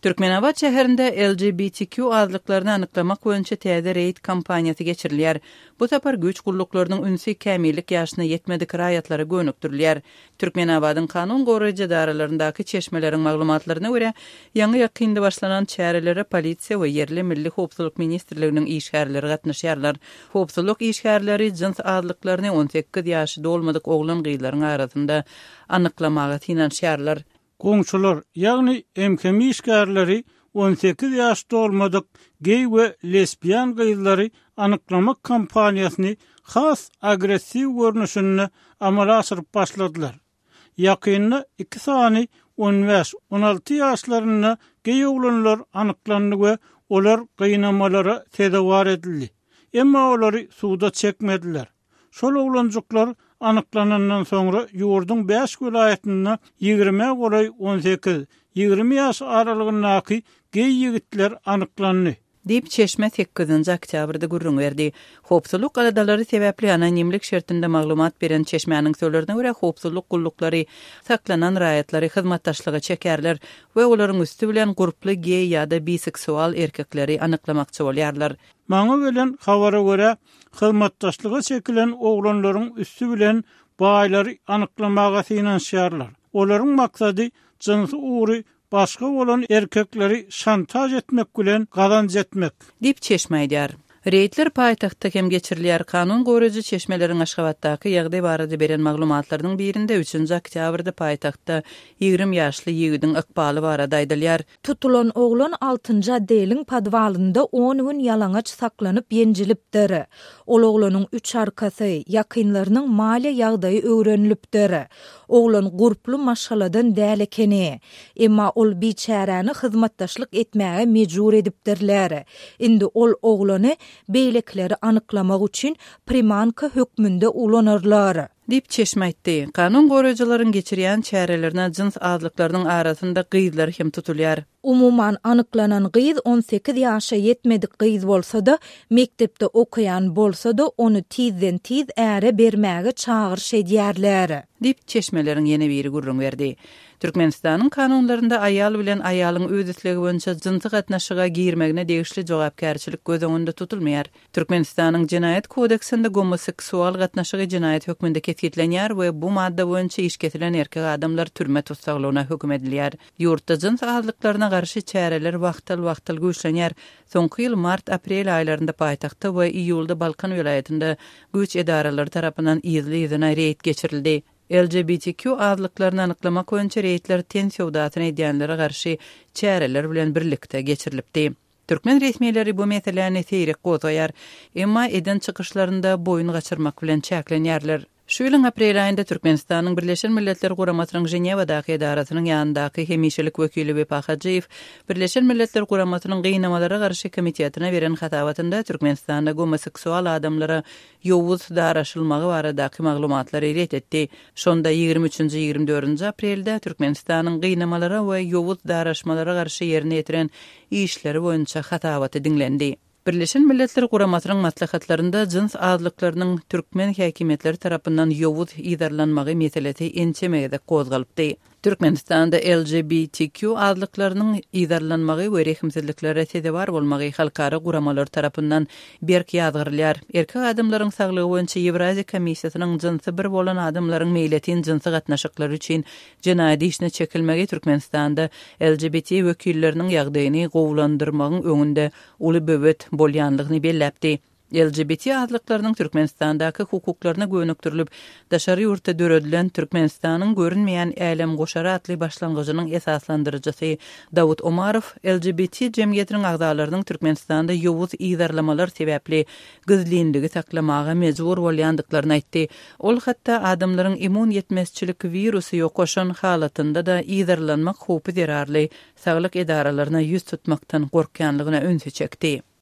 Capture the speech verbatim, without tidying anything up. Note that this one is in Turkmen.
Türkmenabad şäherinde L G B T Q azlyklaryny anyklamak boýunça täze reýt kampanýasy geçirilýär. Bu tapar güç gulluklarının ünsi kämillik ýaşyna ýetmedik raýatlary gönükdirilýär. Türkmenabadyň kanun goraýjy daralaryndaky çeşmeleriň maglumatlaryna görä, ýangy ýakynda başlanan çärelere polisiýa we yerli milli howpsuzlyk ministrliginiň işgärleri gatnaşýarlar. Howpsuzlyk işgärleri jins azlyklaryny on sekiz ýaşy dolmadyk oglan gyýlaryň arasynda anyklamaga tinanşýarlar. Goňçular, ýagny M K M işgärleri on sekiz ýaşda olmadyk gey we lesbian gyýlary anyklamak kampaniýasyny has agressiw görnüşini amala asyryp başladylar. Ýakynda iki sany on beş on alty ýaşlaryna gey oglanlar anyklandy we olar gynamalara tedawar edildi. Emma olary suda çekmediler. Şol oglanjyklar anyklanandan soňra ýurdun beş vilayetinde ýigirme goray on sekiz ýigirme ýaş aralygyndaky gey ýigitler anyklandy. Dip Çeşme sekizinji oktýabrda gurrun berdi. Howpsuzlyk galadalary sebäpli anonimlik şertinde maglumat beren Çeşme'niň söýlerine görä howpsuzlyk gulluklary saklanan raýatlary hyzmatdaşlygy çekerler we olaryň üstü bilen guruply gey ýa-da biseksual erkekleri anyklamakçy bolýarlar. Maňa gelen habara görä hyzmatdaşlygy çekilen oglanlaryň üstü bilen baýlary anyklamaga tinanşýarlar. Olaryň maksady jinsy uğry başga bolan erkekleri şantaj etmek bilen gazanç etmek. Dip Çeşme aýdýar. Reýtler paýtagtda hem geçirilýär. Kanun goraýjy çeşmeleriň Aşgabatdaky ýagdaý barada beren maglumatlarynyň birinde üçinji oktýabrda paýtagtda ýigirme ýaşly ýigidiň ykbaly barada aýdylýar. Tutulan oglan altynjy adeliň padwalynda on gün ýalаңaç saklanyp ýenjilipdir. Ol oglanyň üç arkasy ýakynlarynyň mali ýagdaýy öwrenilipdir. Oglan gurply maşgaladan däl ekeni, emma ol biçäräni hyzmatdaşlyk etmäge mejbur edipdirler. Indi ol oglany beýlekleri anyklamak üçin primanka hökmünde ulanarlar. Dip Çeşme aýtdy. Kanun goraýjylaryň geçirýän çärelerine jins azlyklarynyň arasynda gyýlar hem tutulýar. Umuman anyklanan gyýz on sekiz ýaşa ýetmedik gyýz bolsa-da, mektepde okuyan bolsa-da onu tizden tiz äre bermäge çağırş edýärler. Dip Çeşmeleriň ýene biri gurrun berdi. Türkmenistanyň kanunlarynda aýal bilen aýalyň öz isligi boýunça jinsy gatnaşyga girmegine degişli jogapkärçilik göz öňünde tutulmaýar. Türkmenistanyň Jinaýat kodeksinde homoseksual gatnaşygy jinaýat hökmünde kesgitlenýär we bu madda boýunça iş getiren erkek adamlar türme tutsaglygyna hökm edilýär. Ýurtda jins azlyklaryna garşy çäreler wagtal-wagtal güýçlenýär. Soňky ýyl mart-aprel aýlarynda paýtagtda we iýulda Balkan vilayetinde güç edaralary tarapyndan ýyly-ýylyna reýt geçirildi. L G B T Q azlyklaryny anyklamak boýunça reýtler tensiýowdatyny edýänlere garşy çäreler bilen birlikde geçirilipdi. Türkmen resmiýetleri bu meseleni teýrik gozaýar, emma eden çykyşlarynda boyun gaçyrmak bilen çäklenýärler. Şu ýylyň aprel aýynda Türkmenistanyň Birleşen Milletler Guramatynyň Ženewadaky edaratynyň ýanyndaky hemişelik wekili Bepah Hajiýew Birleşen Milletler Guramatynyň gynamalara garşy komitetine beren hatawatynda Türkmenistanda homoseksual adamlara ýowuz daraşylmagy baradaky maglumatlary ret etdi. Şonda ýigirme üçinji ýigirme dördünji aprelde Türkmenistanyň gynamalara we ýowuz daraşmalara garşy ýerine ýetiren işleri boýunça hatawaty dinlendi. Birleşen Milletler Guramatynyň maslahatlarynda jins azlyklarynyň türkmen häkimetleri tarapyndan ýowuz ýydarlanmagy meselesi ençemegide gozgalypdy. Türkmenistanda L G B T Q azlyklarynyň ýydarlanmagy we rehimsizliklere tedewar bolmagy halkara guramalar tarapyndan berk ýazgyrylýar. Erkek adamlaryň saglygy boýunça Ewraziýa komissiýasynyň jinsy bir bolan adamlaryň meýletin jinsy gatnaşyklary üçin jinaýat işine çekilmegi Türkmenistanda L G B T wekilleriniň ýagdaýyny gowlandyrmagyň öňünde uly böwet bolýanlygyny belläpdi. L G B T azlyklarynyň Türkmenistandaky hukuklaryna gönükdirilip, daşary ýurtda döredilen Türkmenistanyň görünmeýän älim goşary atly başlangyjynyň esaslandyrjysy Dawut Omarow L G B T jemgyýetiniň agdalarynyň Türkmenistanda ýowuz ýydarlamalar sebäpli gyzlyndygy saklamaga mejbur bolýandyklaryny aýtdy. Ol hatda adamlaryň immun ýetmezçilik wirusy ýokaşan halatynda da ýydarlanmak howpy zerarly saglyk edaralaryna ýüz tutmakdan gorkýanlygyna öňse çekdi.